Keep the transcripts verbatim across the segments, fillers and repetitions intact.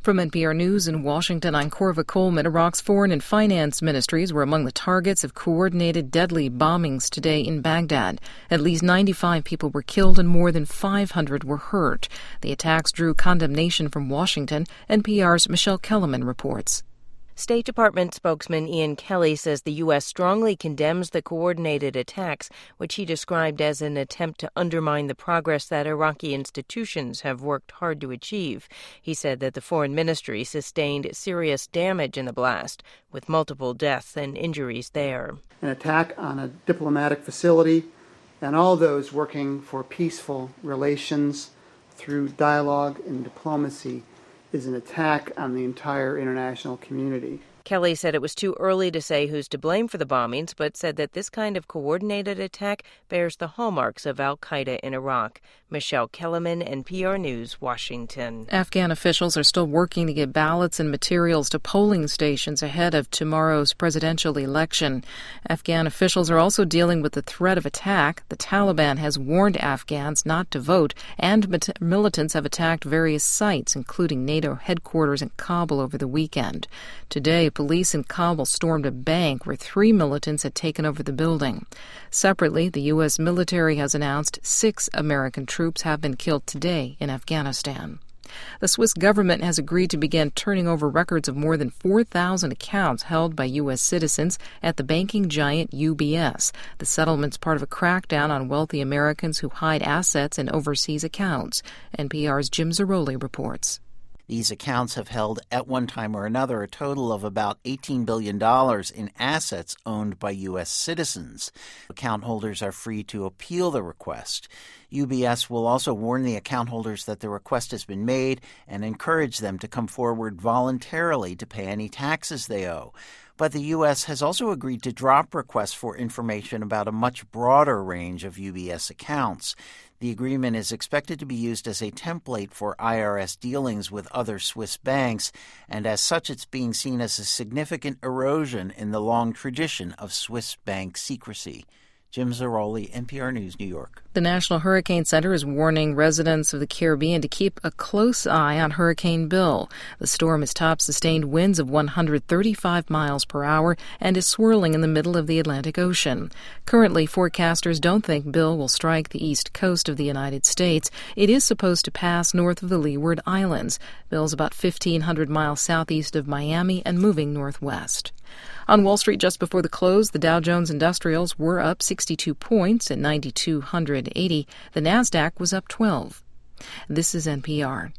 From N P R News in Washington, I'm Corva Coleman. Iraq's foreign and finance ministries were among the targets of coordinated deadly bombings today in Baghdad. At least ninety-five people were killed and more than five hundred were hurt. The attacks drew condemnation from Washington. N P R's Michelle Kellerman reports. State Department spokesman Ian Kelly says the U S strongly condemns the coordinated attacks, which he described as an attempt to undermine the progress that Iraqi institutions have worked hard to achieve. He said that the foreign ministry sustained serious damage in the blast, with multiple deaths and injuries there. An attack on a diplomatic facility and all those working for peaceful relations through dialogue and diplomacy is an attack on the entire international community. Kelly said it was too early to say who's to blame for the bombings, but said that this kind of coordinated attack bears the hallmarks of al-Qaeda in Iraq. Michelle Kellerman, N P R News, Washington. Afghan officials are still working to get ballots and materials to polling stations ahead of tomorrow's presidential election. Afghan officials are also dealing with the threat of attack. The Taliban has warned Afghans not to vote, and militants have attacked various sites, including NATO headquarters in Kabul over the weekend. Today, police in Kabul stormed a bank where three militants had taken over the building. Separately, the U S military has announced six American troops have been killed today in Afghanistan. The Swiss government has agreed to begin turning over records of more than four thousand accounts held by U S citizens at the banking giant U B S. The settlement's part of a crackdown on wealthy Americans who hide assets in overseas accounts. N P R's Jim Zarroli reports. These accounts have held at one time or another a total of about eighteen billion dollars in assets owned by U S citizens. Account holders are free to appeal the request. U B S will also warn the account holders that the request has been made and encourage them to come forward voluntarily to pay any taxes they owe. But the U S has also agreed to drop requests for information about a much broader range of U B S accounts. The agreement is expected to be used as a template for I R S dealings with other Swiss banks, and as such it's being seen as a significant erosion in the long tradition of Swiss bank secrecy. Jim Zarroli, N P R News, New York. The National Hurricane Center is warning residents of the Caribbean to keep a close eye on Hurricane Bill. The storm has topped sustained winds of one hundred thirty-five miles per hour and is swirling in the middle of the Atlantic Ocean. Currently, forecasters don't think Bill will strike the east coast of the United States. It is supposed to pass north of the Leeward Islands. Bill's about fifteen hundred miles southeast of Miami and moving northwest. On Wall Street just before the close, the Dow Jones Industrials were up sixty-two points at nine thousand two hundred eighty. The Nasdaq was up twelve. This is N P R.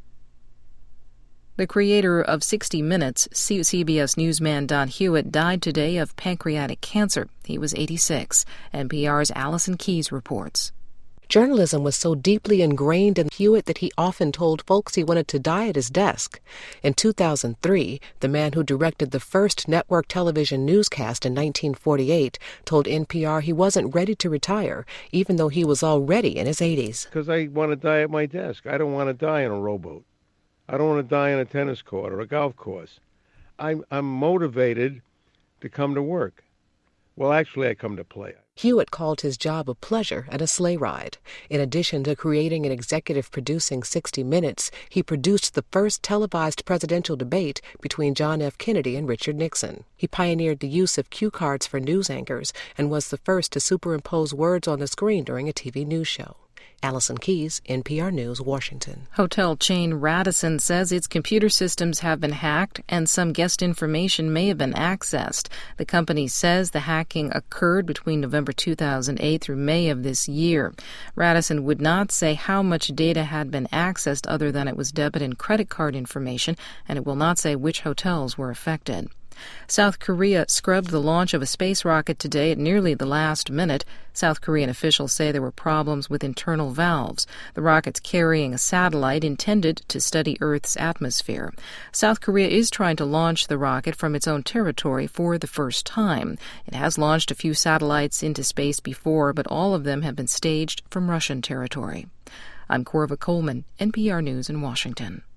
The creator of sixty minutes, C B S newsman Don Hewitt, died today of pancreatic cancer. He was eighty-six. N P R's Allison Keyes reports. Journalism was so deeply ingrained in Hewitt that he often told folks he wanted to die at his desk. In two thousand three, the man who directed the first network television newscast in nineteen forty-eight told N P R he wasn't ready to retire, even though he was already in his eighties. Because I want to die at my desk. I don't want to die in a rowboat. I don't want to die on a tennis court or a golf course. I'm, I'm motivated to come to work. Well, actually, I come to play. Hewitt called his job a pleasure and a sleigh ride. In addition to creating and executive producing sixty minutes, he produced the first televised presidential debate between John F. Kennedy and Richard Nixon. He pioneered the use of cue cards for news anchors and was the first to superimpose words on the screen during a T V news show. Allison Keyes, N P R News, Washington. Hotel chain Radisson says its computer systems have been hacked and some guest information may have been accessed. The company says the hacking occurred between November two thousand eight through May of this year. Radisson would not say how much data had been accessed other than it was debit and credit card information, and it will not say which hotels were affected. South Korea scrubbed the launch of a space rocket today at nearly the last minute. South Korean officials say there were problems with internal valves. The rocket's carrying a satellite intended to study Earth's atmosphere. South Korea is trying to launch the rocket from its own territory for the first time. It has launched a few satellites into space before, but all of them have been staged from Russian territory. I'm Corva Coleman, N P R News in Washington.